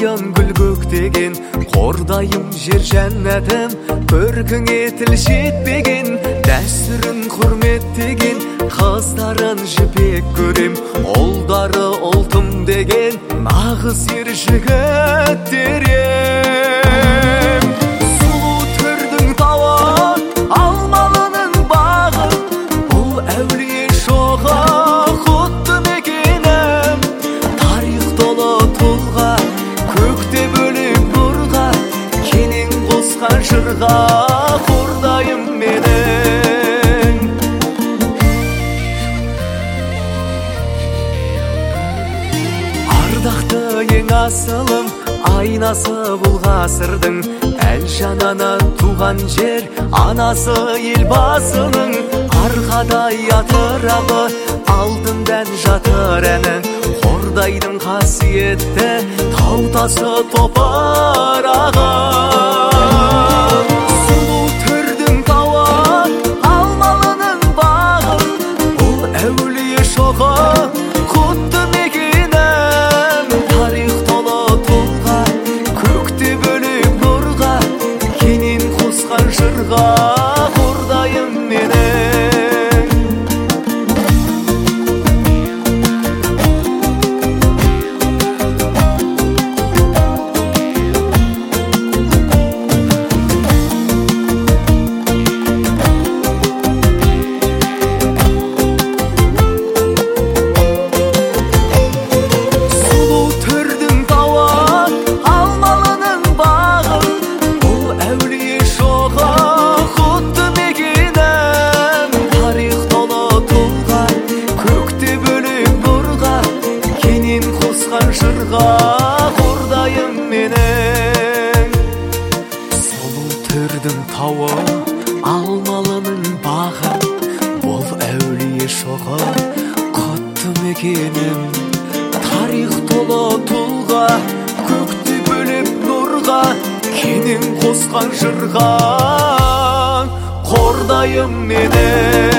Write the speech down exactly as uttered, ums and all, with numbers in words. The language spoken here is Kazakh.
аян гүл көктеген, қордайым жер жәннәтім, көркіңе тіл жетпеген, дәстүрін құрметтеген, қыздарын жібек көрем, ұлдары ұлтым деген, нағыз ер жігіттер ем. Сұлу түрдің тауы, алмалының бағы, бұл әулие шоғы құтты мекенім. Тарих толы тұлға, көкте бөлек нұрға, кенен қосқан жырға қордайым менің. Ардақты ең асылым, айнасы бұл ғасырдың, әл жанана туған жер, анасы елбасының, арқадай атырабы, алтындан жатыр әні, қордайдың қасиетті таутасы топырағы. Сұлу түрдің тауы, алмалының бағы, бұл әулие шоғы құтты мекенім. Тарих толы тұлға, көкте бөлек нұрға, кенен қосқан жырға қордайым менің. Жырға қордайым менің. Сұлу түрдің тауы, алмалының бағы, бұл әулие шоғы құтты мекенім. Тарих толы тұлға, көкте бөлеп нұрға, кенен қосқан жырға қордайым менің.